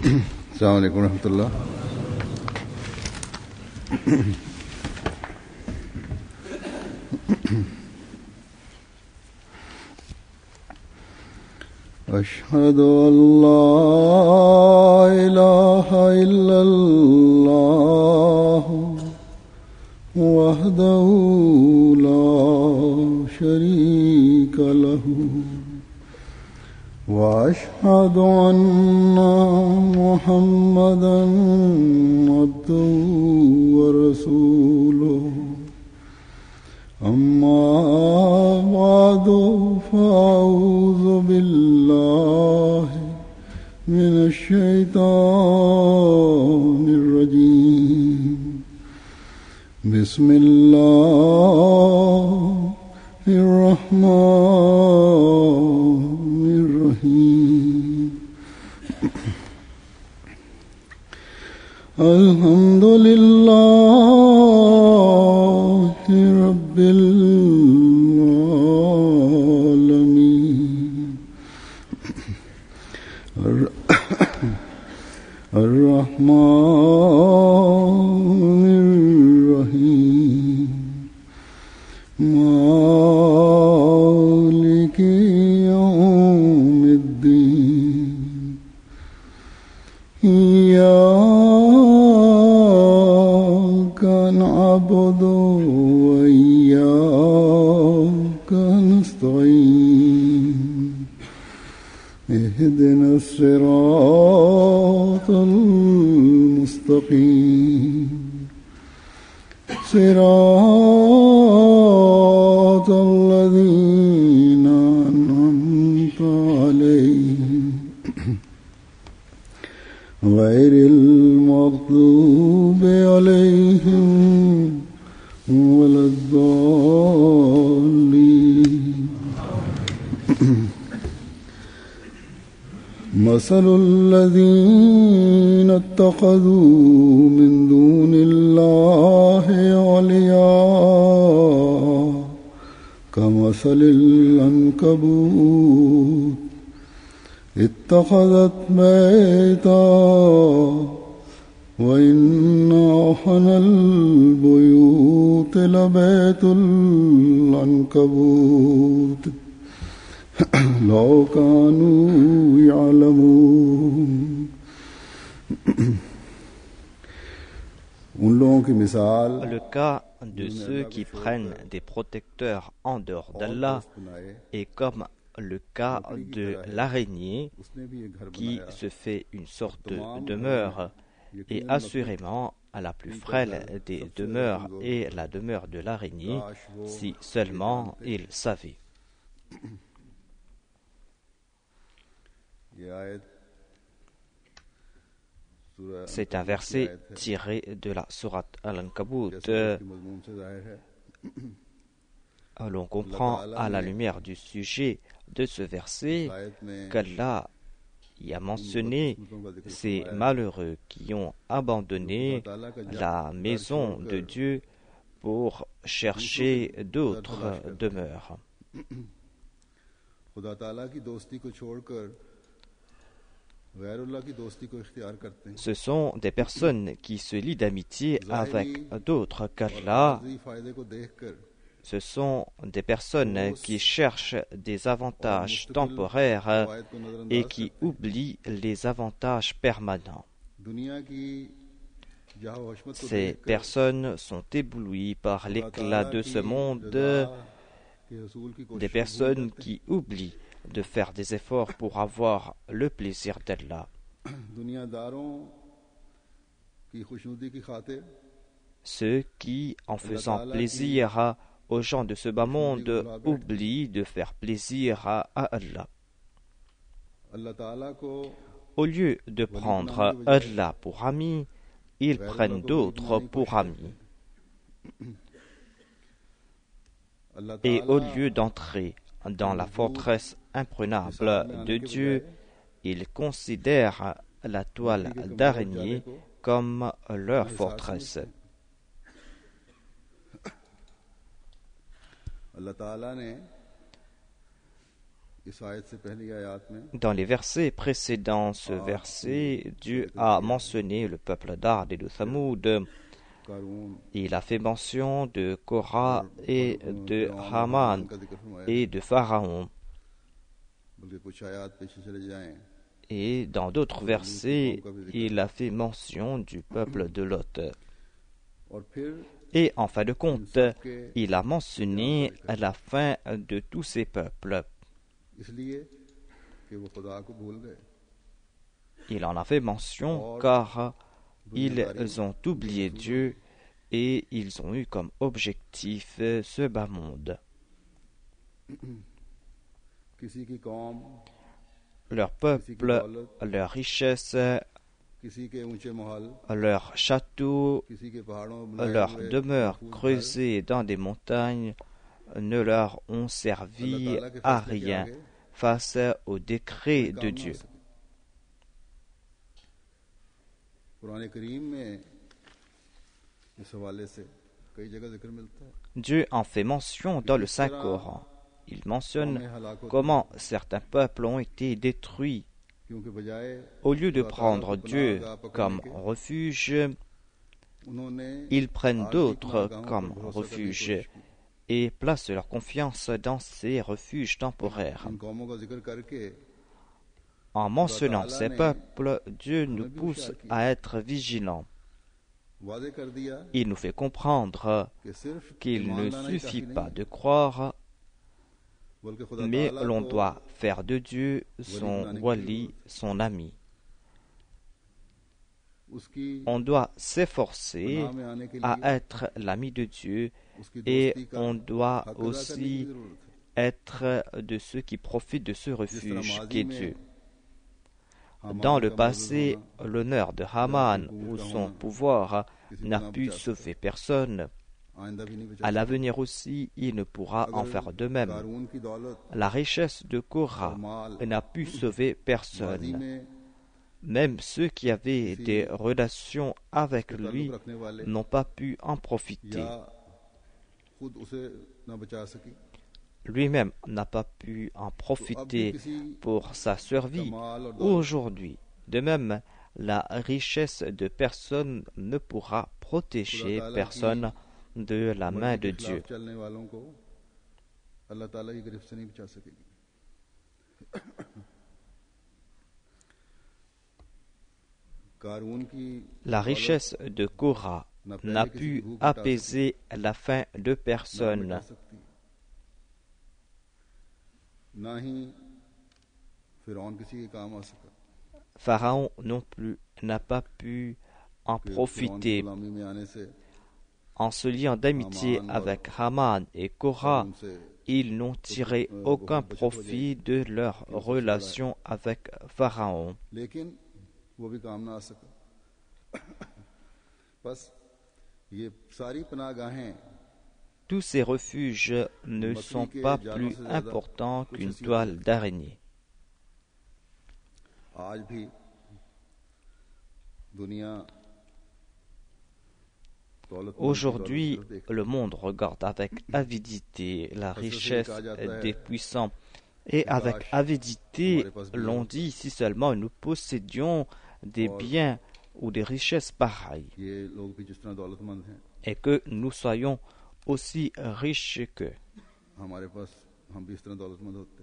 अस्सलाम वालेकुम रहमतुल्लाह। अशहदु अल्ला इलाहा इल्लल्लाह वहदहु ला शरीका लहु वअशहदु अन्ना मुहम्मदन अब्दुहु व रसूलुहु अम्मा बादु फ़अऊज़ु बिल्लाहि मिनश शैतानिर रजीम। बिस्मिल्लाहिर रहमानिर रहीम। अल्हम्दुलिल्लाहि रब्बिल आलमीन अर्रहमानिर रहीम मालिकि यौमिद्दीन इय्याका नअबुदु व इय्याका नस्तईन इहदिनस सिरातल मुस्तकीम सिरातल लज़ीना अनअमता अलैहिम गैरिल मग़्दूबि अलैहिम वलद्दाल्लीन। मसलुल लज़ीना इत्तख़ज़ू मिन दूनिल्लाहि औलिया कमसलिल अन्कबूत इत्तख़ज़त बैता व इन्ना औहनल बुयूति लबैतुल अन्कबूत लौ कानू यअलमून। Le cas de ceux qui prennent des protecteurs en dehors d'Allah est comme le cas de l'araignée qui se fait une sorte de demeure, et assurément la plus frêle des demeures est la demeure de l'araignée, si seulement il savait. C'est un verset tiré de la sourate Al-Ankabut. L'on comprend à la lumière du sujet de ce verset qu'Allah y a mentionné ces malheureux qui ont abandonné la maison de Dieu pour chercher d'autres demeures. Ce sont des personnes qui se lient d'amitié avec d'autres qu'Allah. Ce sont des personnes qui cherchent des avantages temporaires et qui oublient les avantages permanents. Ces personnes sont éblouies par l'éclat de ce monde, des personnes qui oublient de faire des efforts pour avoir le plaisir d'Allah. Ceux qui, en faisant plaisir aux gens de ce bas monde, oublient de faire plaisir à Allah. Au lieu de prendre Allah pour ami, ils prennent d'autres pour amis. Et au lieu d'entrer dans la forteresse imprenable de Dieu, ils considèrent la toile d'araignée comme leur forteresse. इस आयत से पहली आयत में Dans les versets précédents, ce verset, Dieu a mentionné le peuple d'Ad et de Thamoud. Karun Il a fait mention de Korah et de Haman का जिक्र फरमाया et de Pharaon. बल्कि कुछ आयत पीछे चले जाएं Et dans d'autres versets, il a fait mention du peuple de Lot. और फिर Et en fin de compte, il a mentionné la fin de tous ces peuples. इसलिए कि वो खुदा को भूल गए Il en a fait mention car ils ont oublié Dieu et ils ont eu comme objectif ce bas monde. किसी की कौम Leur peuple, leur richesse, किसी के ऊंचे महल leurs châteaux, किसी के पहाड़ों में बनाए leurs हुए demeures महफूज creusées dans des montagnes ne leur ont servi à rien face au décret de Dieu. Quran करीम में इस हवाले से कई जगह जिक्र मिलता है Dieu en fait mention dans le Saint-Coran. Il mentionne comment certains peuples ont été détruits. क्योंकि बजाय Au lieu de prendre Dieu comme refuge, उन्होंने ils prennent d'autres comme refuge et placent leur confiance dans ces refuges temporaires. इन कौमों का जिक्र करके En mentionnant ces peuples, Dieu nous pousse à être vigilants. वादे कर दिया Il nous fait comprendre कि सिर्फ qu'il ne ईमानदारी suffit काफी pas नहीं de croire, बल्कि खुदा mais ताला l'on को doit faire de Dieu son wali, son ami. उसकी On doit s'efforcer नाम में आने के à लिए être l'ami de Dieu उसकी et दोस्ती का on doit हक अदा करने की aussi जरूरत être de ceux qui profitent de ce है जिस तरह refuge माजी qu'est में Dieu. हामान Dans le का passé, मौजूद होना, l'honneur de Haman ou son pouvoir n'a pu sauver personne. आइंदा भी नहीं बचा À l'avenir aussi, il ne pourra en faire de même. कारून की दौलत La richesse de Korah n'a pu sauver माजी personne. में Même ceux qui avaient des relations avec lui ताल्लुक रखने वाले n'ont pas pu en profiter. या खुद उसे न बचा सकी Lui-même n'a pas pu en profiter pour sa survie. Aujourd'hui, de même, la richesse de personne ne pourra protéger personne de la main de Dieu. चलने वालों को अल्लाह ताला की गिरफ्त से नहीं बचा सकेगी कारून की La richesse de Korah n'a pu apaiser la faim de personne. बचा सकती ना ही फिरौन किसी के काम आ सका Pharaon non plus n'a pas pu en फिरौन की profiter. गुलामी में आने से En se liant d'amitié avec Haman et Korah, उनसे ils n'ont tiré aucun profit de leur relation avec Pharaon. लेकिन वो भी काम ना आ सका बस ये सारी पनाहगाहें Tous ces refuges ne sont pas plus importants qu'une toile d'araignée. आज भी दुनिया Aujourd'hui, le monde regarde avec avidité la richesse des puissants. Et avec avidité, l'on dit si seulement nous possédions des biens ou des richesses pareilles, ये लोग भी जिस तरह दौलतमंद हैं et que nous soyons aussi riches qu'eux. हमारे पास हम भी इस तरह दौलतमंद होते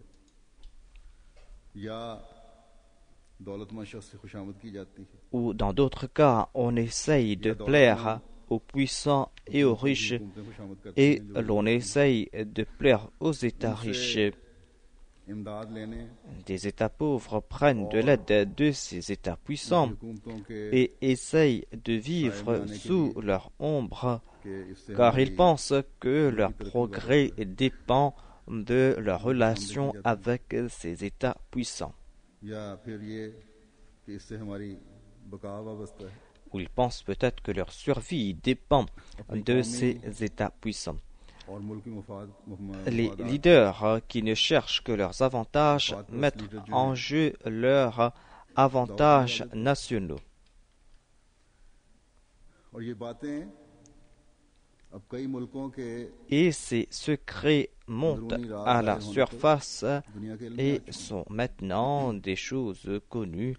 या दौलतमंद शख्स से खुशामद की जाती है Ou dans d'autres cas, on essaye de plaire aux puissants et aux riches, हुकूमतें खुशामद करती et हैं जो l'on essaye de plaire aux États riches. इमदाद लेने Des États pauvres prennent de l'aide de ces États puissants हुकूमतों के et essayent de vivre sous leur ombre, इससे car ils pensent que leur progrès dépend de leur relation avec ces États puissants. या फिर ये कि इससे हमारी बका वाबस्ता है Ou ils pensent peut-être que leur survie dépend de ces États puissants. और मुल्क की Les leaders qui ne cherchent que leurs avantages mettent en jeu leurs avantages nationaux. और ये बातें Et ces secrets montent à la surface et sont maintenant des choses connues.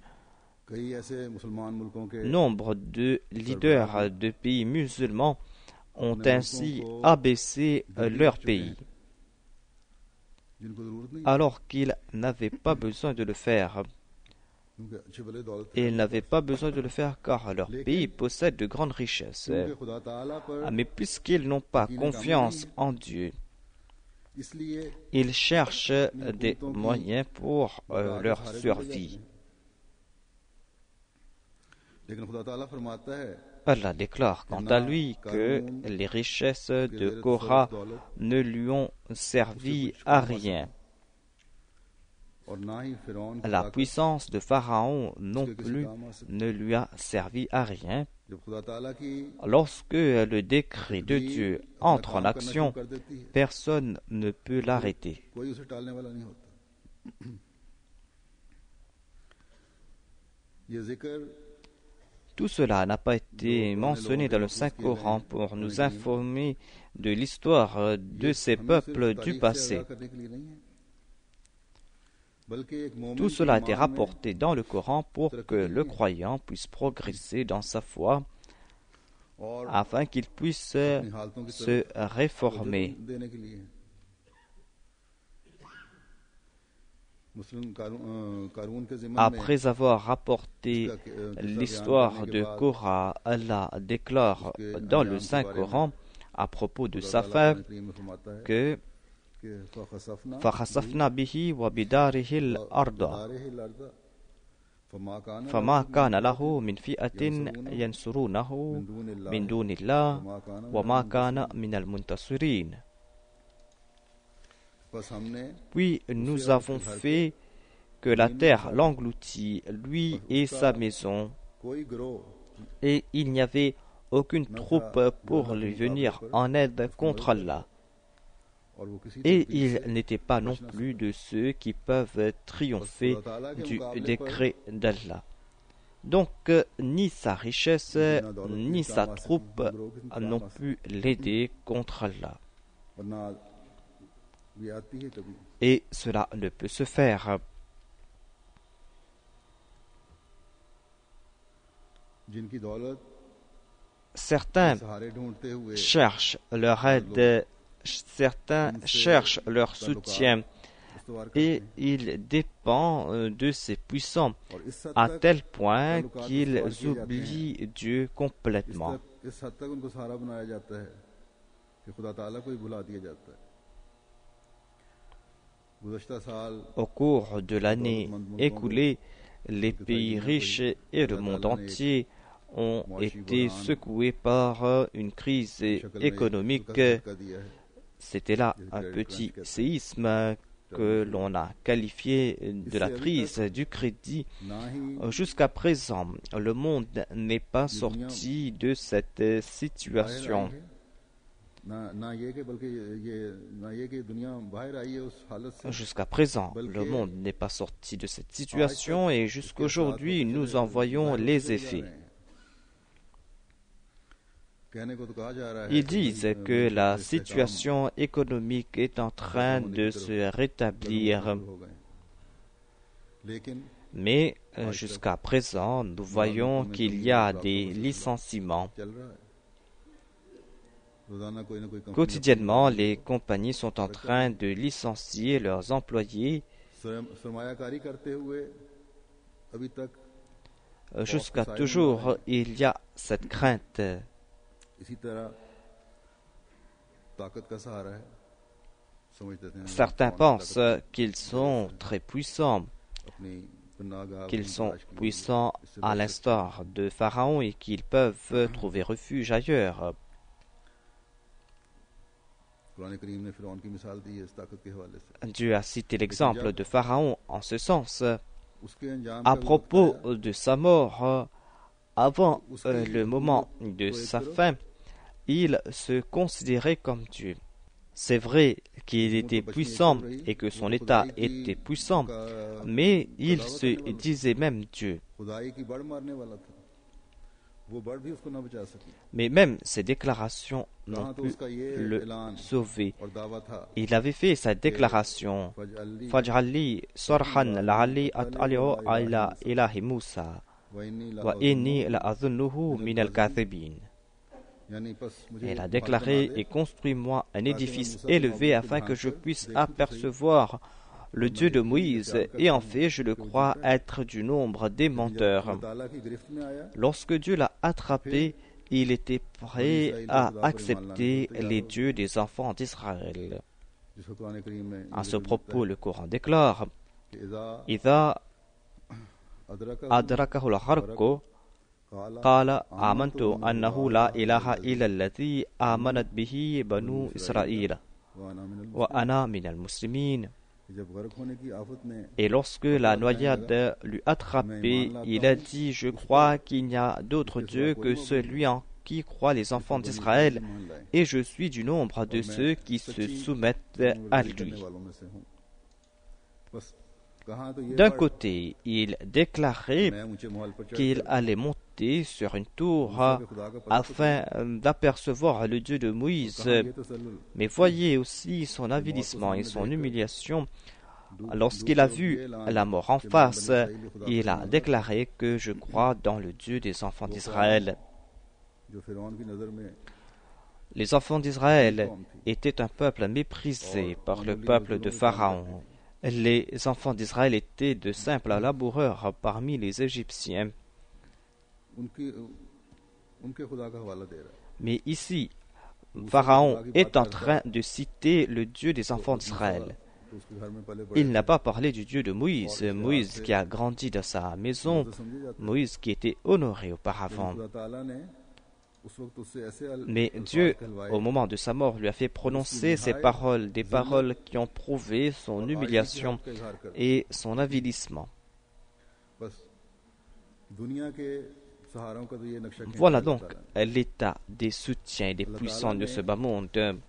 Nombre de leaders de pays musulmans ont ainsi abaissé leur pays, alors qu'ils n'avaient pas besoin de le faire. Ils n'avaient pas besoin de le faire car leur pays possède de grandes richesses. Mais puisqu'ils n'ont pas confiance en Dieu, ils cherchent des moyens pour leur survie. Allah déclare quant à lui que les richesses de Korah ne lui ont servi à rien. La puissance de Pharaon non plus ne lui a servi à rien. Lorsque le décret de Dieu entre en action, personne ne peut l'arrêter. Tout cela n'a pas été mentionné dans le Saint-Coran pour nous informer de l'histoire de ces peuples du passé. Tout cela a été rapporté dans le Coran pour que le croyant puisse progresser dans sa foi, afin qu'il puisse se réformer. Après avoir rapporté l'histoire de Korah, Allah déclare dans le Saint-Coran à propos de sa femme que فَخَسَفْنَا بِهِ وَبِدَارِهِ الْأَرْضَ فَمَا كَانَ لَهُ مِنْ فِئَةٍ يَنْصُرُونَهُ مِنْ دُونِ اللَّهِ وَمَا كَانَ مِنَ الْمُنْتَصِرِينَ. Puis nous avons fait que la terre l'engloutit, lui et sa maison, et il n'y avait aucune troupe pour lui venir en aide contre Allah. Et il n'était pas non plus de ceux qui peuvent triompher du décret d'Allah. Donc, ni sa richesse, ni sa troupe n'ont pu l'aider contre Allah. Et cela ne peut se faire. Certains cherchent leur aide, certains cherchent leur soutien, et il dépend de ces puissants, à tel point qu'ils oublient Dieu complètement. Au cours de l'année écoulée, les pays riches et le monde entier ont été secoués par une crise économique. C'était là un petit séisme que l'on a qualifié de la crise du crédit. Jusqu'à présent, le monde n'est pas sorti de cette situation. Jusqu'à présent, le monde n'est pas sorti de cette situation et jusqu'aujourd'hui, nous en voyons les effets. Ils disent que la situation économique est en train de se rétablir. Mais jusqu'à présent, nous voyons qu'il y a des licenciements. Quotidiennement, les compagnies sont en train de licencier leurs employés. Jusqu'à toujours, il y a cette crainte. Certains pensent qu'ils sont très puissants, qu'ils sont puissants à l'instar de Pharaon et qu'ils peuvent trouver refuge ailleurs. Dieu a cité l'exemple de Pharaon en ce sens. À propos de sa mort, avant le moment de sa fin, il se considérait comme Dieu. C'est vrai qu'il était puissant et que son État était puissant, mais il se disait même Dieu. Mais même ces déclarations n'ont pu le sauver. Il avait fait cette déclaration Faj'alli sarhan la'alli at'ali'u ila ilahi Musa wa inni la'adhunnuhu min al-kathibin. Il a déclaré et construis-moi un édifice élevé afin que je puisse apercevoir le Dieu de Moïse, et en fait, je le crois être du nombre des menteurs. Lorsque Dieu l'a attrapé, il était prêt à accepter les dieux des enfants d'Israël. À ce propos, le Coran déclare إِذَا أَدْرَكَهُ الْغَرْقُ قَالَ آمَنْتُ أَنَّهُ لَا إِلَهَ إِلَّا الَّذِي آمَنَتْ بِهِ بَنُو إِسْرَائِيلَ وَأَنَا مِنَ الْمُسْلِمِينَ. Et lorsque la noyade l'eut attrapé, il a dit: Je crois qu'il n'y a d'autre Dieu que celui en qui croient les enfants d'Israël, et je suis du nombre de ceux qui se soumettent à lui. D'un côté, il déclarait qu'il allait monter sur une tour afin d'apercevoir le Dieu de Moïse. Mais voyez aussi son avilissement et son humiliation. Lorsqu'il a vu la mort en face, il a déclaré que je crois dans le Dieu des enfants d'Israël. Les enfants d'Israël étaient un peuple méprisé par le peuple de Pharaon. Les enfants d'Israël étaient de simples laboureurs parmi les Égyptiens. Mais ici, Pharaon est en train de citer le Dieu des enfants d'Israël. Il n'a pas parlé du Dieu de Moïse, Moïse qui a grandi dans sa maison, Moïse qui était honoré auparavant. Mais Dieu, au moment de sa mort, lui a fait prononcer ces paroles, des paroles qui ont prouvé son humiliation et son avilissement. Voilà donc l'état des soutiens et des puissants de ce bas monde.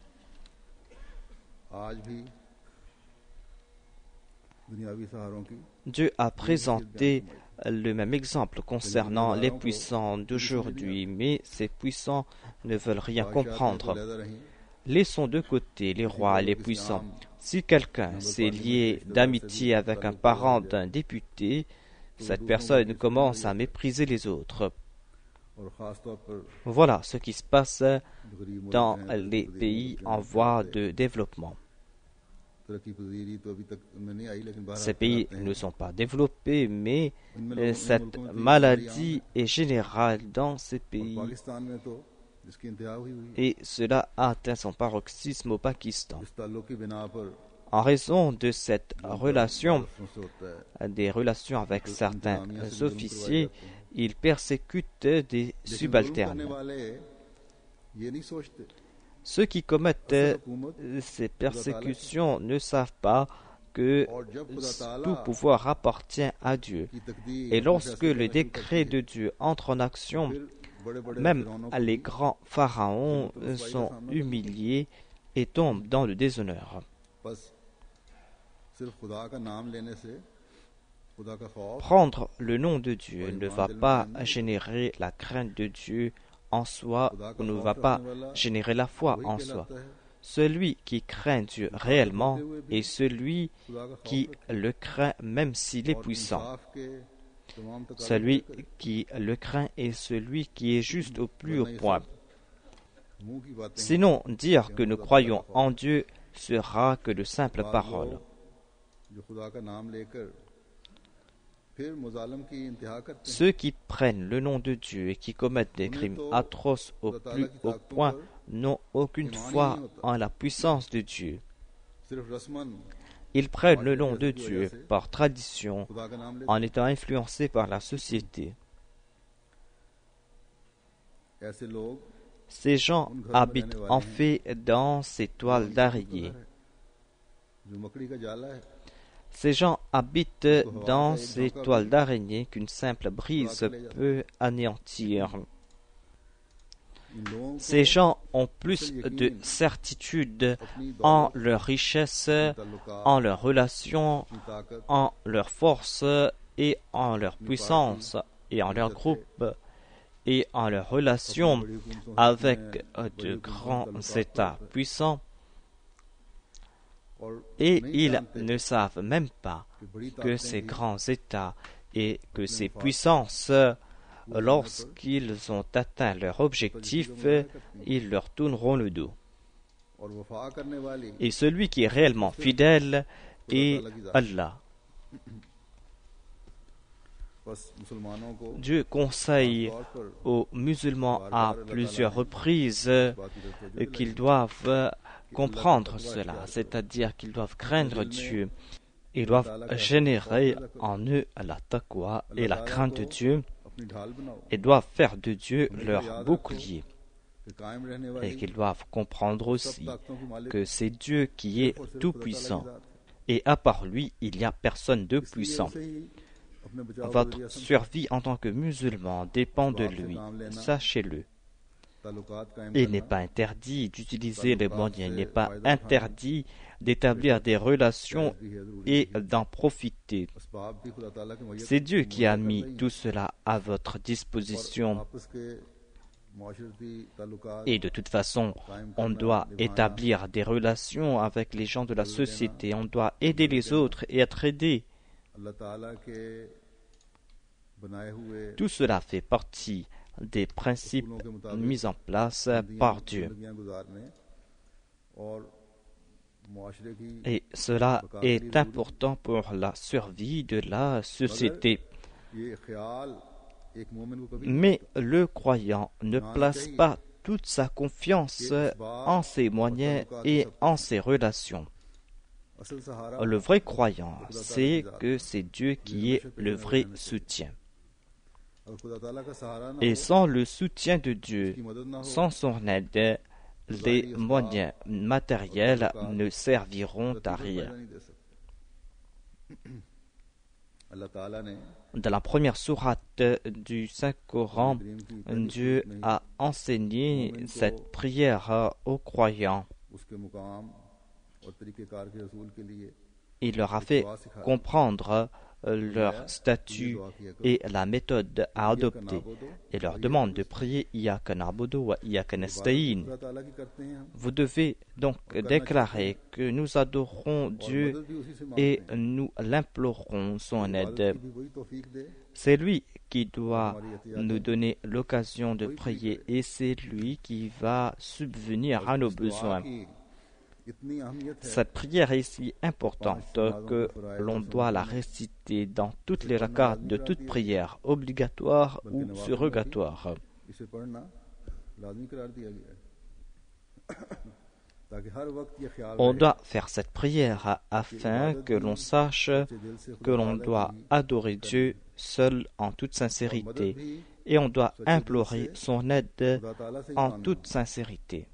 Dieu a présenté le même exemple concernant les puissants d'aujourd'hui, mais ces puissants ne veulent rien comprendre. Laissons de côté les rois et les puissants. Si quelqu'un s'est lié d'amitié avec un parent d'un député, cette personne commence à mépriser les autres. Voilà ce qui se passe dans les pays en voie de développement. Ces pays ne sont pas développés, mais cette maladie est générale dans ces pays et cela a atteint son paroxysme au Pakistan. En raison de cette relation, des relations avec certains officiers, ils persécutent des subalternes. Ceux qui commettent ces persécutions ne savent pas que tout pouvoir appartient à Dieu. Et lorsque le décret de Dieu entre en action, même les grands pharaons sont humiliés et tombent dans le déshonneur. Prendre le nom de Dieu ne va pas générer la crainte de Dieu en soi, ne va pas générer la foi en soi. Celui qui craint Dieu réellement est celui qui le craint même s'il est puissant. Celui qui le craint est celui qui est juste au plus haut point. Sinon, dire que nous croyons en Dieu sera que de simples paroles. Ceux qui prennent le nom de Dieu et qui commettent des crimes atroces au plus haut point n'ont aucune foi en la puissance de Dieu. Ils prennent le nom de Dieu par tradition en étant influencés par la société. Ces gens habitent en fait dans ces toiles d'araignée. Ces gens habitent dans ces toiles d'araignée qu'une simple brise peut anéantir. Ces gens ont plus de certitude en leur richesse, en leurs relations, en leur force et en leur puissance et en leur groupe et en leur relation avec de grands États puissants, et ils ne savent même pas que ces grands États et que ces puissances, lorsqu'ils ont atteint leur objectif, ils leur tourneront le dos. Et celui qui est réellement fidèle est Allah. Dieu conseille aux musulmans à plusieurs reprises qu'ils doivent comprendre cela, c'est-à-dire qu'ils doivent craindre Dieu. Ils doivent générer en eux la taqwa et la crainte de Dieu et doivent faire de Dieu leur bouclier. Et qu'ils doivent comprendre aussi que c'est Dieu qui est tout-puissant et à part lui, il n'y a personne de puissant. Votre survie en tant que musulman dépend de lui, sachez-le. Il n'est pas interdit d'utiliser les moyens, il n'est pas interdit d'établir des relations et d'en profiter. C'est Dieu qui a mis tout cela à votre disposition. Et de toute façon, on doit établir des relations avec les gens de la société, on doit aider les autres et être aidé. Tout cela fait partie des principes mis en place par Dieu. Et cela est important pour la survie de la société. Mais le croyant ne place pas toute sa confiance en ses moyens et en ses relations. Le vrai croyant sait que c'est Dieu qui est le vrai soutien. Et sans le soutien de Dieu, sans son aide, les moyens matériels ne serviront à rien. Dans la première sourate du Saint-Coran, Dieu a enseigné cette prière aux croyants. Il leur a fait comprendre leur statut et la méthode à adopter et leur demande de prier Iyyaka na'budu wa iyyaka nasta'in. Vous devez donc déclarer que nous adorons Dieu et nous l'implorons son aide. C'est lui qui doit nous donner l'occasion de prier et c'est lui qui va subvenir à nos besoins. Cette prière est si importante que l'on doit la réciter dans toutes les rakats de toute prière, obligatoire ou surrogatoire. On doit faire cette prière afin que l'on sache que l'on doit adorer Dieu seul en toute sincérité et on doit implorer son aide en toute sincérité.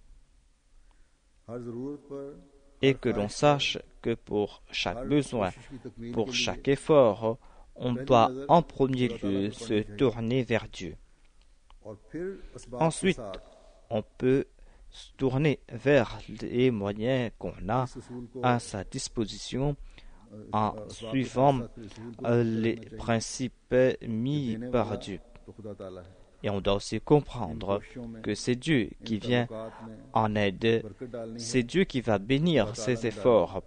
Et que l'on sache que pour chaque besoin, pour chaque effort, on doit en premier lieu se tourner vers Dieu. Ensuite, on peut se tourner vers les moyens qu'on a à sa disposition en suivant les principes mis par Dieu. Et on doit aussi comprendre que c'est Dieu qui vient en aide, c'est Dieu qui va bénir ses efforts.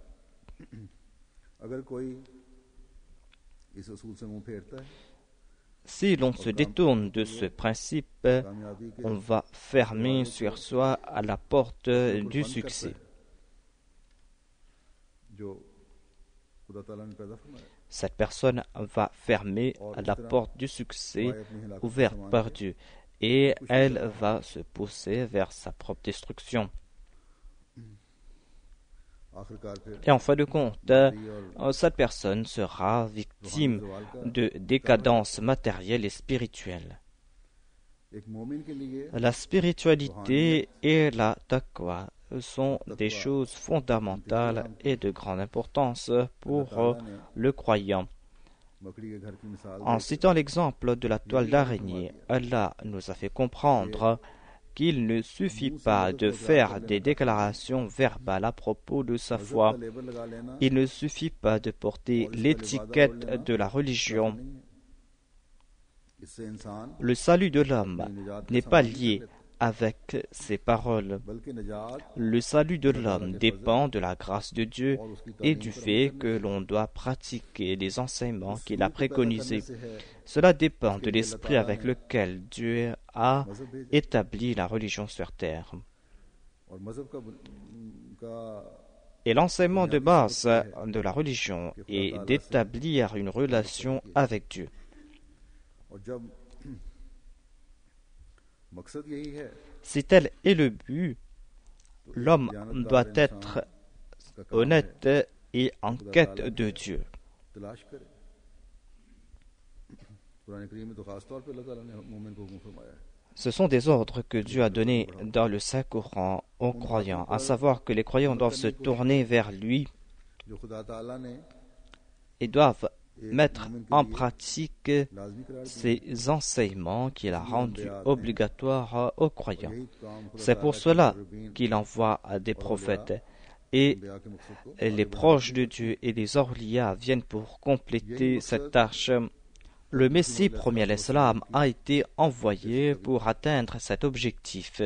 Si l'on se détourne de ce principe, on va fermer sur soi à la porte du succès. Cette personne va fermer la porte du succès ouverte par Dieu et elle va se pousser vers sa propre destruction. Et en fin de compte, cette personne sera victime de décadence matérielle et spirituelle. La spiritualité et la taqwa sont des choses fondamentales et de grande importance pour le croyant. En citant l'exemple de la toile d'araignée, Allah nous a fait comprendre qu'il ne suffit pas de faire des déclarations verbales à propos de sa foi. Il ne suffit pas de porter l'étiquette de la religion. Le salut de l'homme n'est pas lié avec ses paroles. Le salut de l'homme dépend de la grâce de Dieu et du fait que l'on doit pratiquer les enseignements qu'il a préconisés. Cela dépend de l'esprit avec lequel Dieu a établi la religion sur terre. Et l'enseignement de base de la religion est d'établir une relation avec Dieu. Si tel est le but, l'homme doit être honnête et en quête de Dieu. Ce sont des ordres que Dieu a donnés dans le Saint-Coran aux croyants, à savoir que les croyants doivent se tourner vers lui et doivent mettre en pratique ces enseignements qu'il a rendus obligatoires aux croyants. C'est pour cela qu'il envoie des prophètes. Et les proches de Dieu et les awliya viennent pour compléter cette tâche. Le Messie premier l'Islam a été envoyé pour atteindre cet objectif.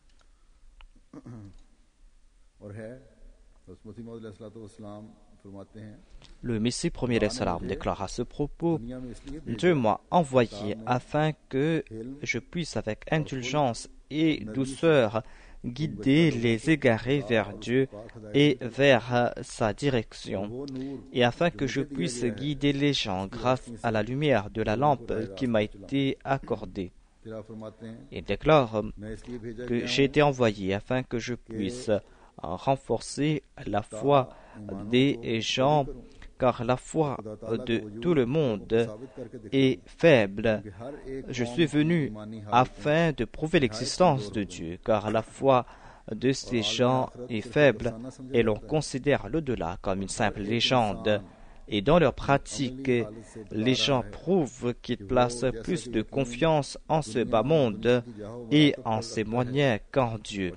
Le Messie premier l'Islam déclare à ce propos: Dieu m'a envoyé afin que je puisse avec indulgence et douceur guider les égarés vers Dieu et vers sa direction, et afin que je puisse guider les gens grâce à la lumière de la lampe qui m'a été accordée. Il déclare que j'ai été envoyé afin que je puisse renforcer la foi des gens, car la foi de tout le monde est faible. Je suis venu afin de prouver l'existence de Dieu, car la foi de ces gens est faible et l'on considère l'au-delà comme une simple légende. Et dans leur pratique, les gens prouvent qu'ils placent plus de confiance en ce bas monde et en ses moyens qu'en Dieu.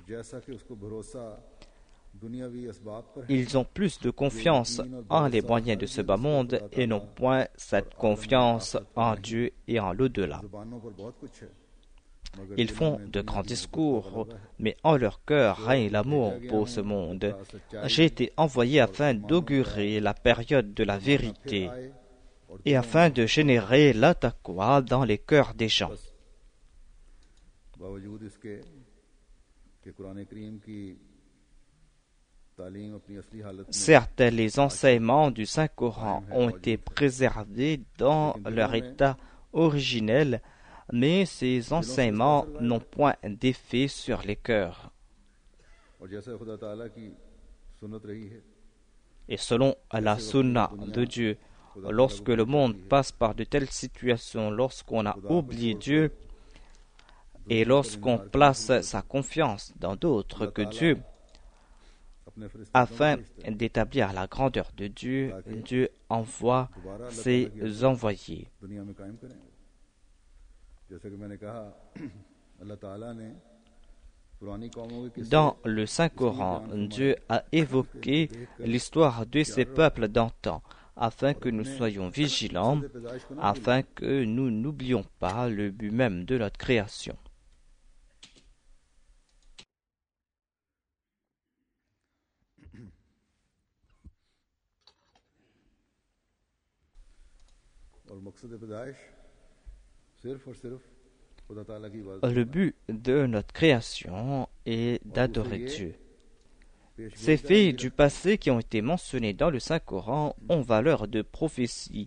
Ils ont plus de confiance en les moyens de ce bas monde et n'ont point cette confiance en Dieu et en l'au-delà. Ils font de grands discours, mais en leur cœur règne l'amour pour ce monde. J'ai été envoyé afin d'augurer la période de la vérité et afin de générer la taqwa dans les cœurs des gens. Certes, les enseignements du Saint-Coran ont été préservés dans leur état originel, mais ces enseignements n'ont point d'effet sur les cœurs. Et selon la sunna de Dieu, lorsque le monde passe par de telles situations, lorsqu'on a oublié Dieu et lorsqu'on place sa confiance dans d'autres que Dieu, afin d'établir la grandeur de Dieu, Dieu envoie ses envoyés. Dans le Saint-Coran, Dieu a évoqué l'histoire de ces peuples d'antan, afin que nous soyons vigilants, afin que nous n'oublions pas le but même de notre création. Le but de notre création est d'adorer Dieu. Ces faits du passé qui ont été mentionnés dans le Saint-Coran ont valeur de prophétie.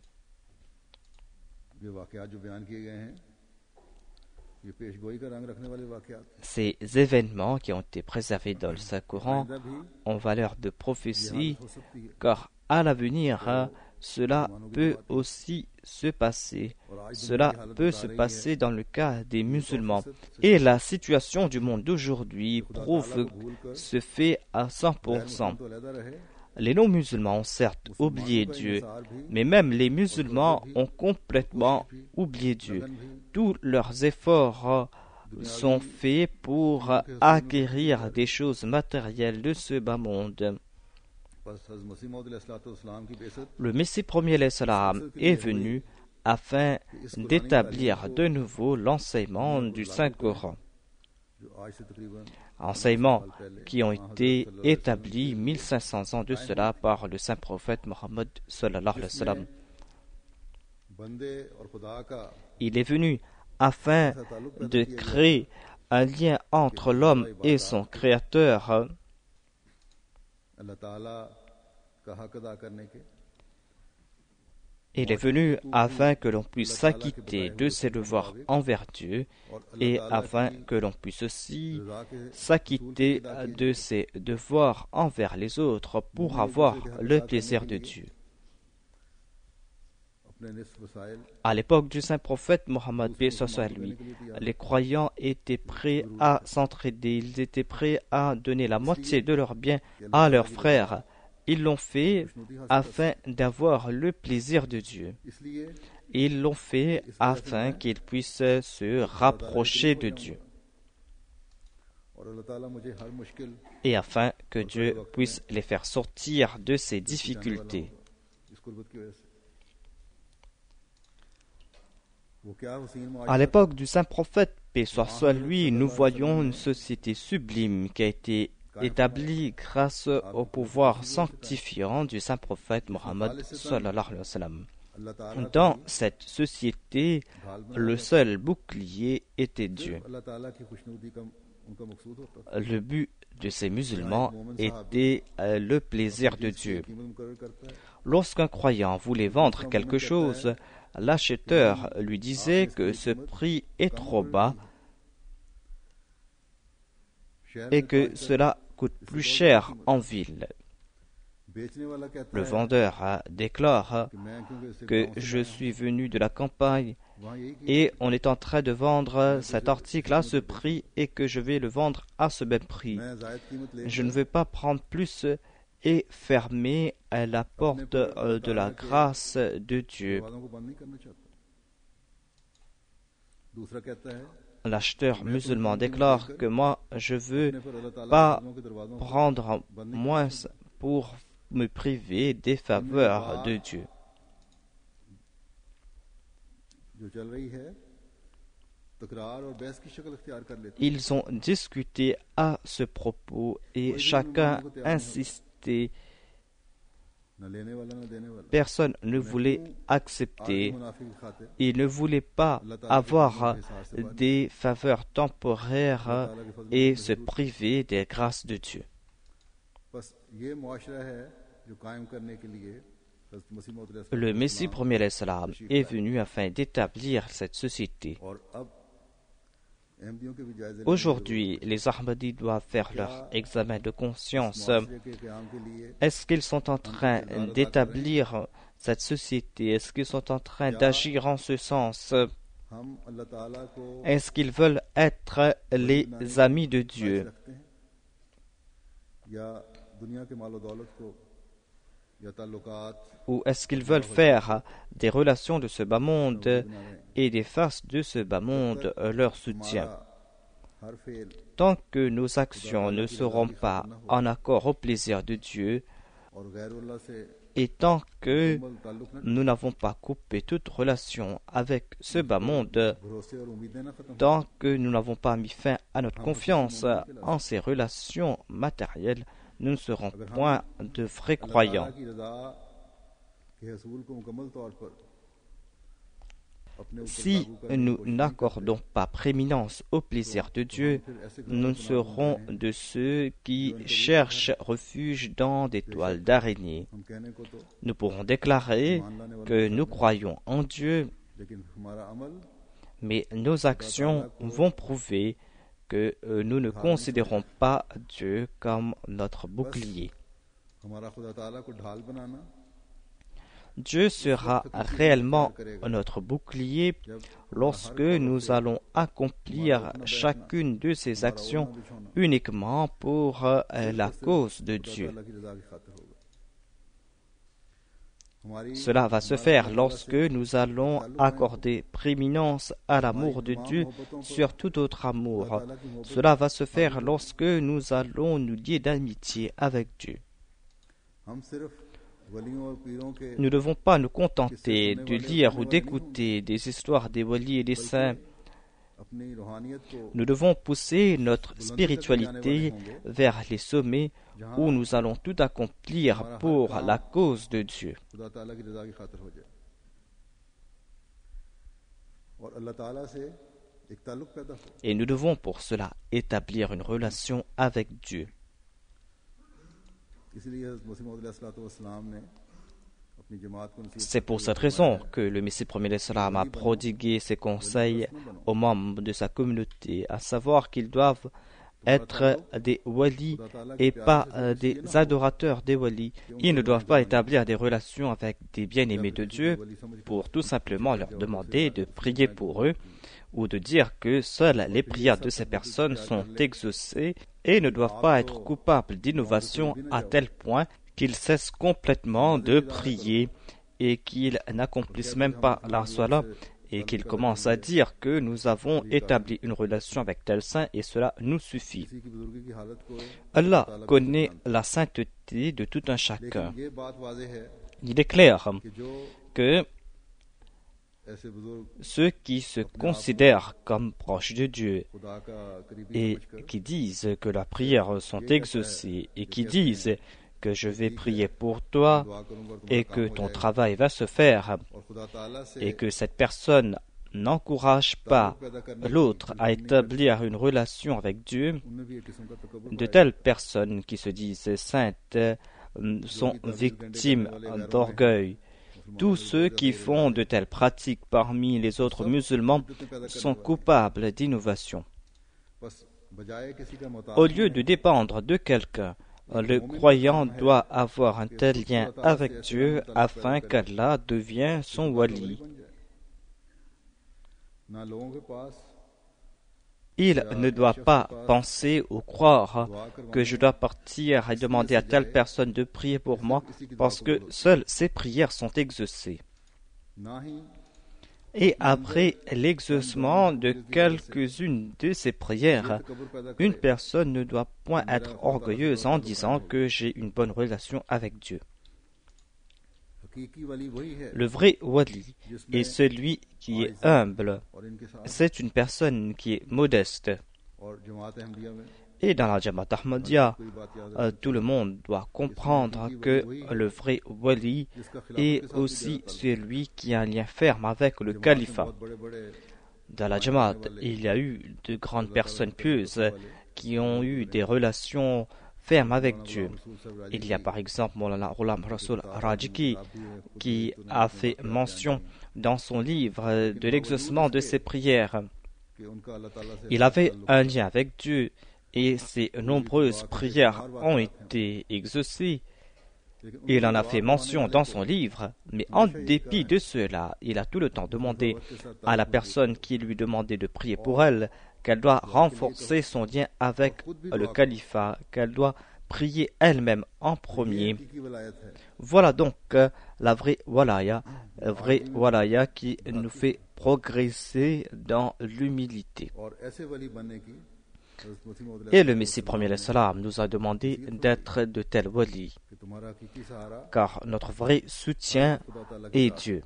Ces événements qui ont été préservés dans le Saint-Coran ont valeur de prophétie, car à l'avenir, cela peut aussi se passer. Cela peut se passer dans le cas des musulmans. Et la situation du monde d'aujourd'hui prouve ce fait à 100%. Les non-musulmans ont certes oublié Dieu, mais même les musulmans ont complètement oublié Dieu. Tous leurs efforts sont faits pour acquérir des choses matérielles de ce bas monde. Le Messie premier l'Islam est venu afin d'établir de nouveau l'enseignement du Saint-Coran. Enseignements qui ont été établis 1500 ans de cela par le saint prophète Mohammed sallallahu alayhi wa sallam. Il est venu afin de créer un lien entre l'homme et son Créateur. Il est venu afin que l'on puisse s'acquitter de ses devoirs envers Dieu et afin que l'on puisse aussi s'acquitter de ses devoirs envers les autres pour avoir le plaisir de Dieu. À l'époque du saint prophète Mohammed, paix soit lui, les croyants étaient prêts à s'entraider, ils étaient prêts à donner la moitié de leurs biens à leurs frères. Ils l'ont fait afin d'avoir le plaisir de Dieu. Ils l'ont fait afin qu'ils puissent se rapprocher de Dieu. Et afin que Dieu puisse les faire sortir de ces difficultés. À l'époque du saint prophète, paix soit lui, nous voyons une société sublime qui a été établi grâce au pouvoir sanctifiant du saint prophète Mohammed sallallahu alayhi wa sallam. Dans cette société, le seul bouclier était Dieu. Le but de ces musulmans était le plaisir de Dieu. Lorsqu'un croyant voulait vendre quelque chose, l'acheteur lui disait que ce prix est trop bas et que cela coûte plus cher en ville. Le vendeur déclare que je suis venu de la campagne et on est en train de vendre cet article à ce prix et que je vais le vendre à ce même prix. Je ne veux pas prendre plus et fermer la porte de la grâce de Dieu. L'acheteur musulman déclare que moi, je ne veux pas prendre moins pour me priver des faveurs de Dieu. Ils ont discuté à ce propos et chacun insistait. Personne ne voulait accepter. Il ne voulait pas avoir des faveurs temporaires et se priver des grâces de Dieu. Le Messie premier est venu afin d'établir cette société. Aujourd'hui, les Ahmadis doivent faire leur examen de conscience. Est-ce qu'ils sont en train d'établir cette société? Est-ce qu'ils sont en train d'agir en ce sens? Est-ce qu'ils veulent être les amis de Dieu? Ou est-ce qu'ils veulent faire des relations de ce bas monde et des faces de ce bas monde leur soutien? Tant que nos actions ne seront pas en accord au plaisir de Dieu et tant que nous n'avons pas coupé toute relation avec ce bas monde, tant que nous n'avons pas mis fin à notre confiance en ces relations matérielles, nous ne serons point de vrais croyants. Si nous n'accordons pas prééminence au plaisir de Dieu, nous serons de ceux qui cherchent refuge dans des toiles d'araignée. Nous pourrons déclarer que nous croyons en Dieu, mais nos actions vont prouver que nous ne considérons pas Dieu comme notre bouclier. Dieu sera réellement notre bouclier lorsque nous allons accomplir chacune de ces actions uniquement pour la cause de Dieu. Cela va se faire lorsque nous allons accorder prééminence à l'amour de Dieu sur tout autre amour. Cela va se faire lorsque nous allons nous lier d'amitié avec Dieu. Nous ne devons pas nous contenter de lire ou d'écouter des histoires des walis et des saints. Nous devons pousser notre spiritualité vers les sommets où nous allons tout accomplir pour la cause de Dieu. Et nous devons pour cela établir une relation avec Dieu. C'est pour cette raison que le Messie premier d'Islam a prodigué ses conseils aux membres de sa communauté, à savoir qu'ils doivent être des walis et pas des adorateurs des walis. Ils ne doivent pas établir des relations avec des bien-aimés de Dieu pour tout simplement leur demander de prier pour eux ou de dire que seules les prières de ces personnes sont exaucées et ne doivent pas être coupables d'innovation à tel point qu'ils cessent complètement de prier et qu'ils n'accomplissent même pas la salat et qu'ils commencent à dire que nous avons établi une relation avec tel saint et cela nous suffit. Allah connaît la sainteté de tout un chacun. Il est clair que ceux qui se considèrent comme proches de Dieu et qui disent que leurs prières sont exaucées et qui disent que je vais prier pour toi et que ton travail va se faire et que cette personne n'encourage pas l'autre à établir une relation avec Dieu, de telles personnes qui se disent saintes sont victimes d'orgueil. Tous ceux qui font de telles pratiques parmi les autres musulmans sont coupables d'innovation. Au lieu de dépendre de quelqu'un, le croyant doit avoir un tel lien avec Dieu afin qu'Allah devienne son wali. Il ne doit pas penser ou croire que je dois partir et demander à telle personne de prier pour moi parce que seules ses prières sont exaucées. Et après l'exaucement de quelques-unes de ces prières, une personne ne doit point être orgueilleuse en disant que j'ai une bonne relation avec Dieu. Le vrai wali est celui qui est humble. C'est une personne qui est modeste. Et dans la Jamaat Ahmadiyya, tout le monde doit comprendre que le vrai wali est aussi celui qui a un lien ferme avec le califat. Dans la Jamaat, il y a eu de grandes personnes pieuses qui ont eu des relations fermes avec Dieu. Il y a par exemple Maulana Ghulam Rasoul Rajiki qui a fait mention dans son livre de l'exaucement de ses prières. Il avait un lien avec Dieu et ses nombreuses prières ont été exaucées. Il en a fait mention dans son livre, mais en dépit de cela, il a tout le temps demandé à la personne qui lui demandait de prier pour elle qu'elle doit renforcer son lien avec le califat, qu'elle doit prier elle-même en premier. Voilà donc la vraie walaya qui nous fait progresser dans l'humilité. Et le Messie premier nous a demandé d'être de tels wali, car notre vrai soutien est Dieu.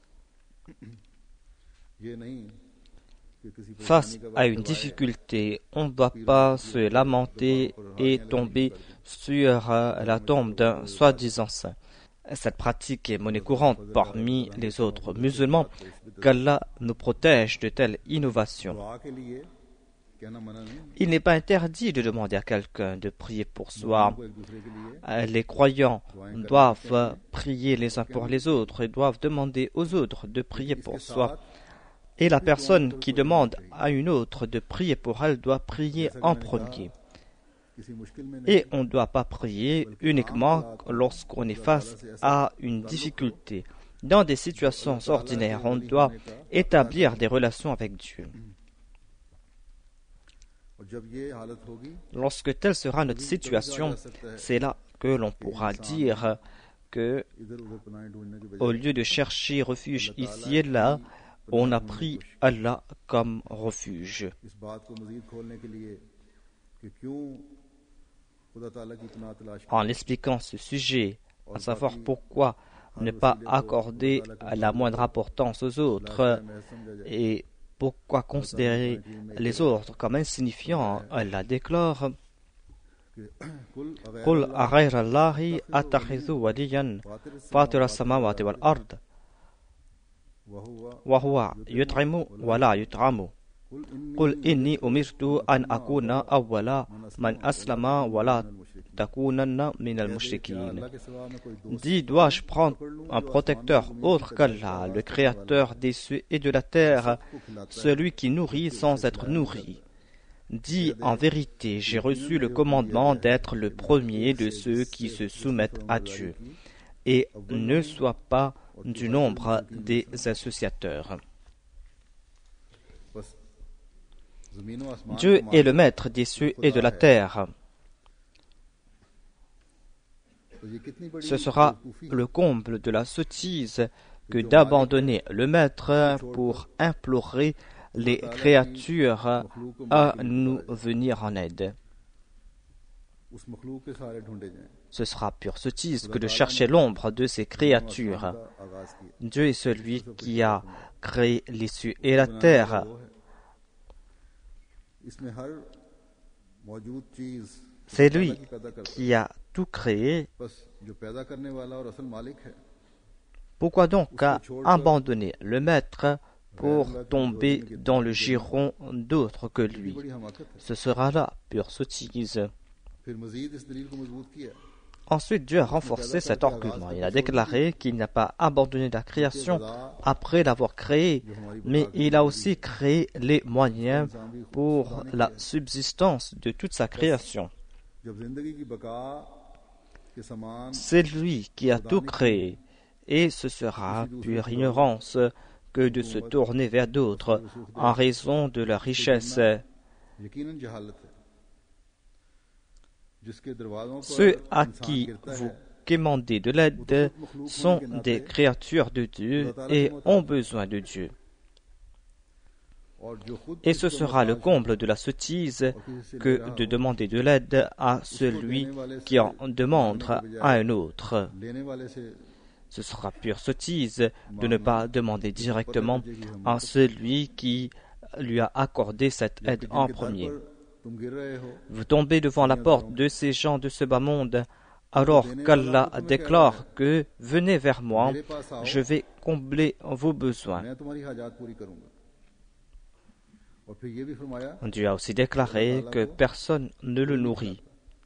Face à une difficulté, on ne doit pas se lamenter et tomber sur la tombe d'un soi-disant saint. Cette pratique est monnaie courante parmi les autres musulmans, qu'Allah nous protège de telles innovations. Il n'est pas interdit de demander à quelqu'un de prier pour soi. Les croyants doivent prier les uns pour les autres et doivent demander aux autres de prier pour soi. Et la personne qui demande à une autre de prier pour elle doit prier en premier. Et on ne doit pas prier uniquement lorsqu'on est face à une difficulté. Dans des situations ordinaires, on doit établir des relations avec Dieu. Lorsque telle sera notre situation, c'est là que l'on pourra dire que, au lieu de chercher refuge ici et là, on a pris Allah comme refuge. En expliquant ce sujet, à savoir pourquoi ne pas accorder la moindre importance aux autres et pourquoi considérer les autres comme insignifiants. Allah déclare: قل أغير الله أتخذ وليا فاطر السماوات والأرض وهو يطعم ولا يطعم قل إني أمرت أن أكون أول من أسلم ولا تكونن من المشركين. Dis, dois-je prendre un protecteur autre qu'Allah, le créateur des cieux et de la terre, celui qui nourrit sans être nourri? Dis, en vérité, j'ai reçu le commandement d'être le premier de ceux qui se soumettent à Dieu, et ne sois pas du nombre des associateurs. Dieu est le maître des cieux et de la terre. Ce sera le comble de la sottise que d'abandonner le maître pour implorer les créatures à nous venir en aide. Ce sera pure sottise que de chercher l'ombre de ces créatures. Dieu est celui qui a créé les cieux et la terre. C'est lui qui a tout créé. Pourquoi donc abandonner le maître pour tomber dans le giron d'autres que lui? Ce sera là pure sottise. Ensuite, Dieu a renforcé cet argument. Il a déclaré qu'il n'a pas abandonné la création après l'avoir créée, mais il a aussi créé les moyens pour la subsistance de toute sa création. C'est lui qui a tout créé, et ce sera pure ignorance que de se tourner vers d'autres en raison de leur richesse. Ceux à qui vous demandez de l'aide sont des créatures de Dieu et ont besoin de Dieu. Et ce sera le comble de la sottise que de demander de l'aide à celui qui en demande à un autre. Ce sera pure sottise de ne pas demander directement à celui qui lui a accordé cette aide en premier. Vous tombez devant la porte de ces gens de ce bas monde, alors qu'Allah déclare que « Venez vers moi, je vais combler vos besoins ». Dieu a aussi déclaré que personne ne le nourrit.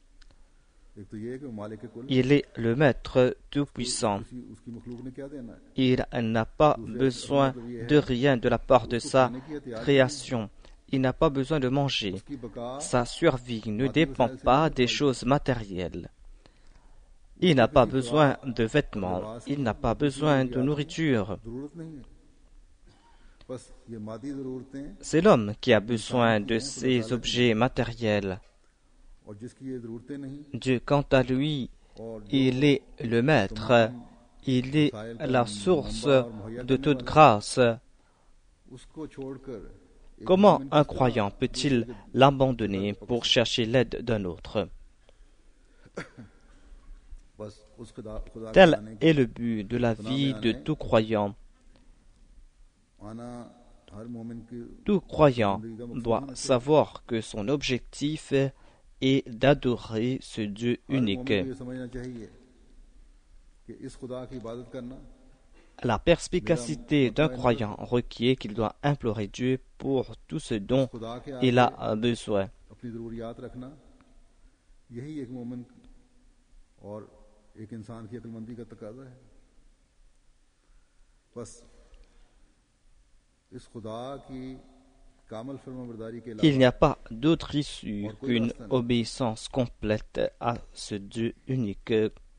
Il est le Maître Tout-Puissant. Il n'a pas besoin de rien de la part de sa création. Il n'a pas besoin de manger. Sa survie ne dépend pas des choses matérielles. Il n'a pas besoin de vêtements. Il n'a pas besoin de nourriture. C'est l'homme qui a besoin de ces objets matériels. Dieu, quant à lui, il est le Maître. Il est la source de toute grâce. Comment un croyant peut-il l'abandonner pour chercher l'aide d'un autre? Tel est le but de la vie de tout croyant. Tout croyant doit savoir que son objectif est d'adorer ce Dieu unique. La perspicacité d'un croyant requiert qu'il doit implorer Dieu pour tout ce dont il a besoin. Il n'y a pas d'autre issue qu'une obéissance complète à ce Dieu unique.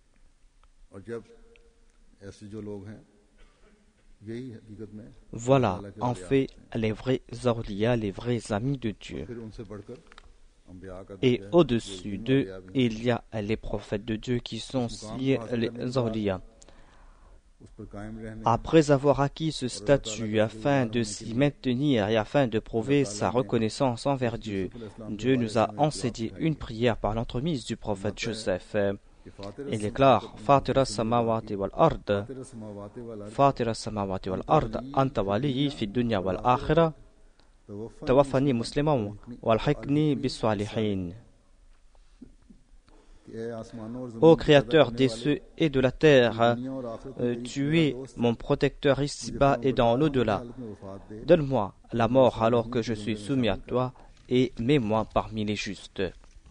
Voilà, en fait, les vrais awliya, les vrais amis de Dieu. Et au-dessus d'eux, il y a les prophètes de Dieu qui sont aussi les awliya. Après avoir acquis ce statut, afin de s'y maintenir et afin de prouver sa reconnaissance envers Dieu, Dieu nous a enseigné une prière par l'entremise du prophète Joseph. Il déclare Fatira samawati wal ard, Fatira samawati wal ard, Anta waliyi fi dunya wal akhira, Tawaffani musliman wal hikni bis salihin. Ô Créateur des cieux et de la terre, tu es mon protecteur ici-bas et dans l'au-delà. Donne-moi la mort alors que je suis soumis à toi et mets-moi parmi les justes.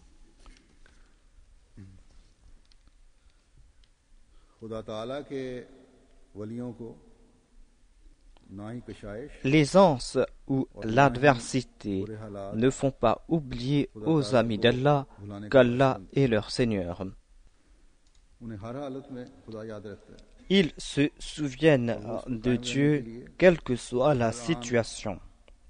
L'aisance ou l'adversité ne font pas oublier aux amis d'Allah qu'Allah est leur Seigneur. Ils se souviennent de Dieu quelle que soit la situation.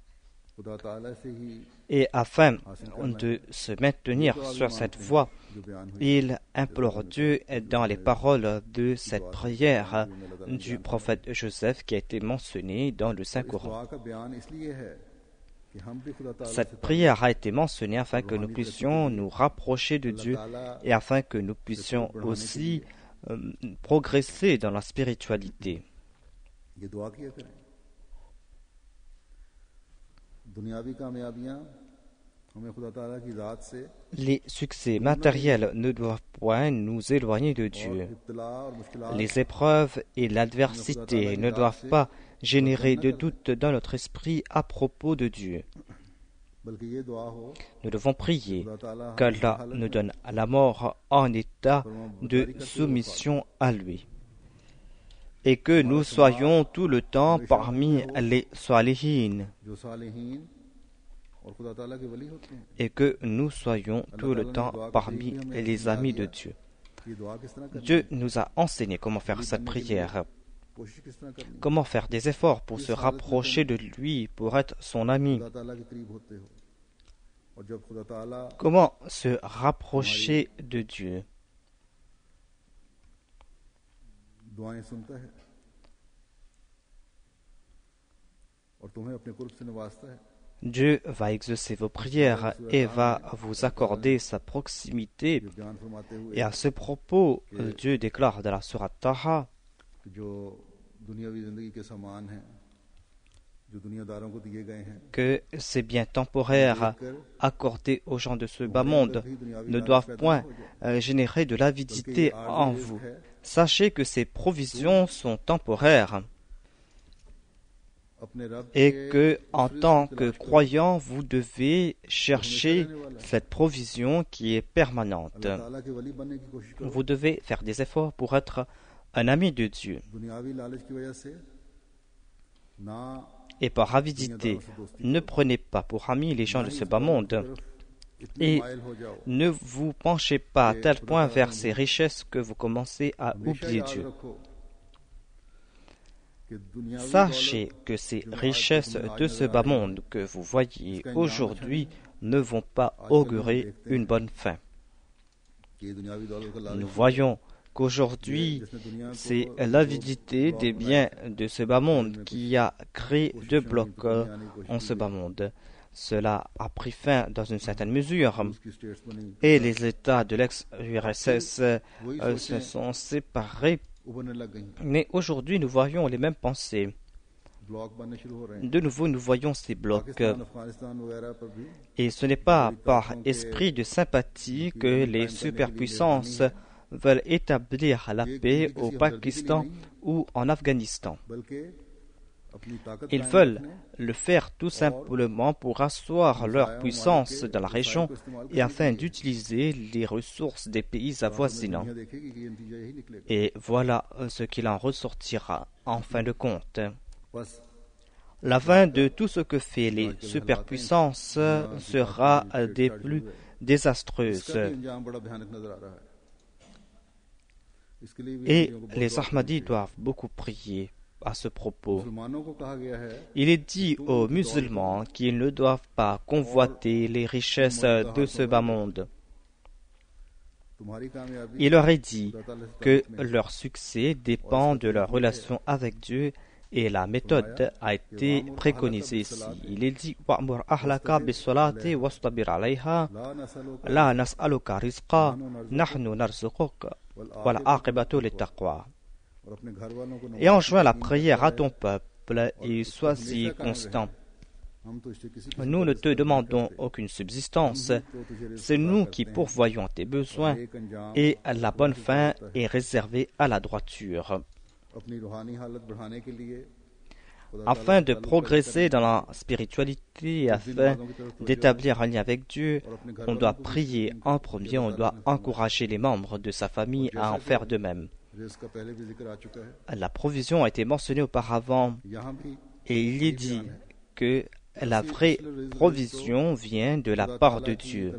Et afin de se maintenir sur cette voie, il implore Dieu dans les paroles de cette prière du prophète Joseph qui a été mentionnée dans le Saint-Coran. Cette prière a été mentionnée afin que nous puissions nous rapprocher de Dieu et afin que nous puissions aussi progresser dans la spiritualité. Les succès matériels ne doivent point nous éloigner de Dieu. Les épreuves et l'adversité ne doivent pas générer de doute dans notre esprit à propos de Dieu. Nous devons prier qu'Allah nous donne la mort en état de soumission à lui et que nous soyons tout le temps parmi les salihin et que nous soyons tout le temps parmi les amis de Dieu. Dieu nous a enseigné comment faire cette prière, comment faire des efforts pour se rapprocher de lui, pour être son ami. Comment se rapprocher de Dieu. Dieu va exaucer vos prières et va vous accorder sa proximité. Et à ce propos, Dieu déclare dans la sourate Taha que ces biens temporaires accordés aux gens de ce bas monde ne doivent point générer de l'avidité en vous. Sachez que ces provisions sont temporaires et que, en tant que croyant, vous devez chercher cette provision qui est permanente. Vous devez faire des efforts pour être un ami de Dieu. Et par avidité, ne prenez pas pour amis les gens de ce bas monde et ne vous penchez pas à tel point vers ces richesses que vous commencez à oublier Dieu. Sachez que ces richesses de ce bas monde que vous voyez aujourd'hui ne vont pas augurer une bonne fin. Nous voyons qu'aujourd'hui, c'est l'avidité des biens de ce bas monde qui a créé deux blocs en ce bas monde. Cela a pris fin dans une certaine mesure et les États de l'ex-URSS se sont séparés. Mais aujourd'hui, nous voyons les mêmes pensées. De nouveau, nous voyons ces blocs. Et ce n'est pas par esprit de sympathie que les superpuissances veulent établir la paix au Pakistan ou en Afghanistan. Ils veulent le faire tout simplement pour asseoir leur puissance dans la région et afin d'utiliser les ressources des pays avoisinants. Et voilà ce qu'il en ressortira en fin de compte. La fin de tout ce que fait les superpuissances sera des plus désastreuses. Et les Ahmadis doivent beaucoup prier à ce propos. Il est dit aux musulmans qu'ils ne doivent pas convoiter les richesses de ce bas monde. Il leur est dit que leur succès dépend de leur relation avec Dieu Et la méthode a été préconisée ici. Il est dit وَأْمُرْ أَهْلَكَ بِالصَّلَاةِ وَاصْطَبِرْ عَلَيْهَا لَا نَسْأَلُكَ رِزْقًا نَحْنُ نَرْزُقُكَ وَالْعَاقِبَةُ لِلتَّقْوَى. Et enjoins la prière à ton peuple et sois-y constant. Nous ne te demandons aucune subsistance, c'est nous qui pourvoyons tes besoins et la bonne fin est réservée à la droiture. Afin de progresser dans la spiritualité et afin d'établir un lien avec Dieu, on doit prier en premier, on doit encourager les membres de sa famille à en faire de même. La provision a été mentionnée auparavant et il est dit que la vraie provision vient de la part de Dieu.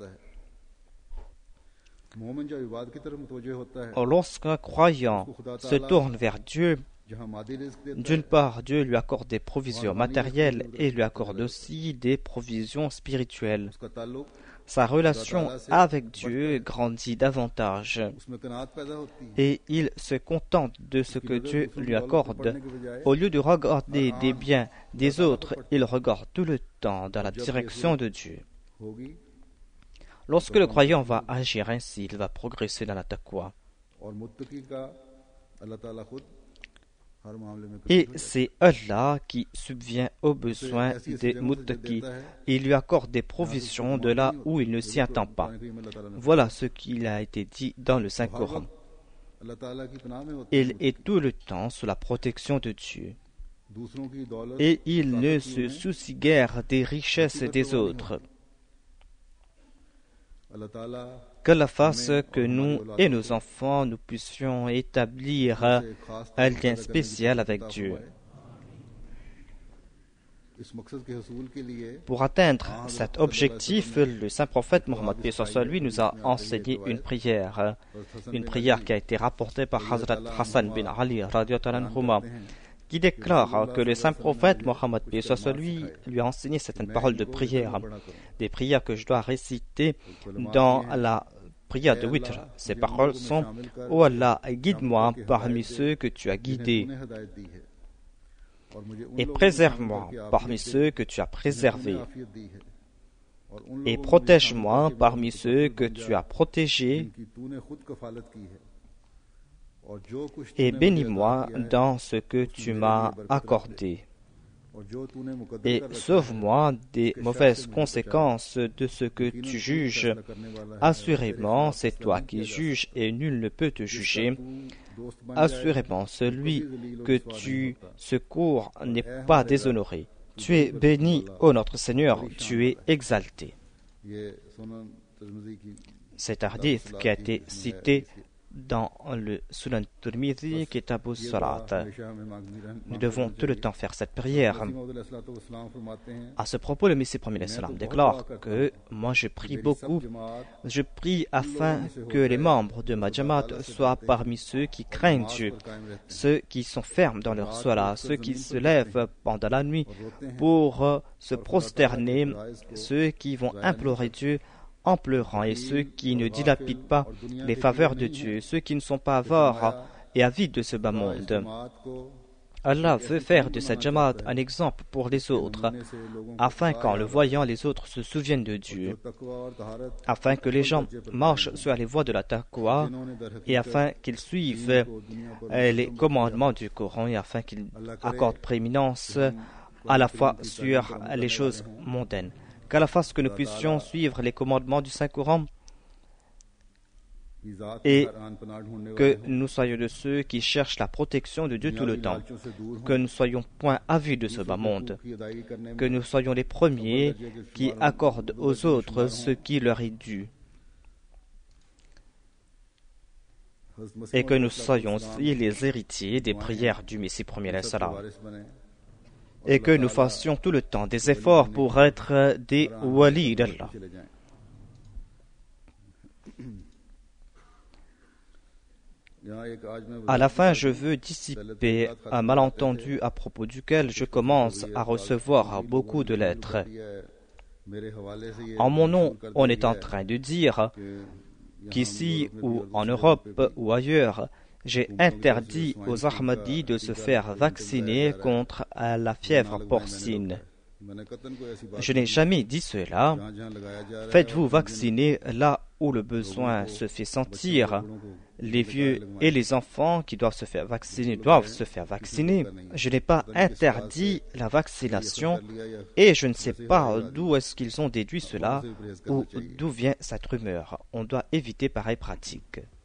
Lorsqu'un croyant se tourne vers Dieu, d'une part, Dieu lui accorde des provisions matérielles et lui accorde aussi des provisions spirituelles. Sa relation avec Dieu grandit davantage et il se contente de ce que Dieu lui accorde. Au lieu de regarder des biens des autres, il regarde tout le temps dans la direction de Dieu. Lorsque le croyant va agir ainsi, il va progresser dans la taqwa. Et c'est Allah qui subvient aux besoins des muttaqis. Il lui accorde des provisions de là où il ne s'y attend pas. Voilà ce qu'il a été dit dans le Saint-Coran. Il est tout le temps sous la protection de Dieu. Et il ne se soucie guère des richesses des autres. Qu'Allah fasse que nous et nos enfants, nous puissions établir un lien spécial avec Dieu. Pour atteindre cet objectif, le saint prophète Mohammed lui nous a enseigné une prière qui a été rapportée par Hazrat Hassan bin Ali qui déclare que le saint prophète Mohammed lui a enseigné certaines paroles de prière, des prières que je dois réciter dans la prière de Witr. Ces paroles sont « Oh Allah, guide-moi parmi ceux que tu as guidés et préserve-moi parmi ceux que tu as préservés et protège-moi parmi ceux que tu as protégés et bénis-moi dans ce que tu m'as accordé et sauve-moi des mauvaises conséquences de ce que tu juges. Assurément, c'est toi qui juges et nul ne peut te juger. Assurément, celui que tu secours n'est pas déshonoré. Tu es béni, ô notre Seigneur, tu es exalté. Cet hadith qui a été cité dans le Sunan Tirmidhi, Kitab as-Salat. Nous devons tout le temps faire cette prière. À ce propos, le Messie premier salam déclare que moi je prie beaucoup. Je prie afin que les membres de ma Jamaat soient parmi ceux qui craignent Dieu, ceux qui sont fermes dans leur salat, ceux qui se lèvent pendant la nuit pour se prosterner, ceux qui vont implorer Dieu en pleurant, et ceux qui ne dilapident pas les faveurs de Dieu, ceux qui ne sont pas avares et avides de ce bas monde. Allah veut faire de cette Jamaat un exemple pour les autres, afin qu'en le voyant, les autres se souviennent de Dieu, afin que les gens marchent sur les voies de la taqwa, et afin qu'ils suivent les commandements du Coran, et afin qu'ils accordent prééminence à la fois sur les choses mondaines. Qu'Allah fasse que nous puissions suivre les commandements du Saint-Coran et que nous soyons de ceux qui cherchent la protection de Dieu tout le temps, que nous soyons point avides de ce bas monde, que nous soyons les premiers qui accordent aux autres ce qui leur est dû, et que nous soyons aussi les héritiers des prières du Messie premier salam, et que nous fassions tout le temps des efforts pour être des walis d'Allah. À la fin, je veux dissiper un malentendu à propos duquel je commence à recevoir beaucoup de lettres. En mon nom, on est en train de dire qu'ici ou en Europe ou ailleurs, J'ai interdit aux Ahmadis de se faire vacciner contre la fièvre porcine. Je n'ai jamais dit cela. Faites-vous vacciner là où le besoin se fait sentir. Les vieux et les enfants qui doivent se faire vacciner doivent se faire vacciner. Je n'ai pas interdit la vaccination et je ne sais pas d'où est-ce qu'ils ont déduit cela ou d'où vient cette rumeur. On doit éviter pareille pratique.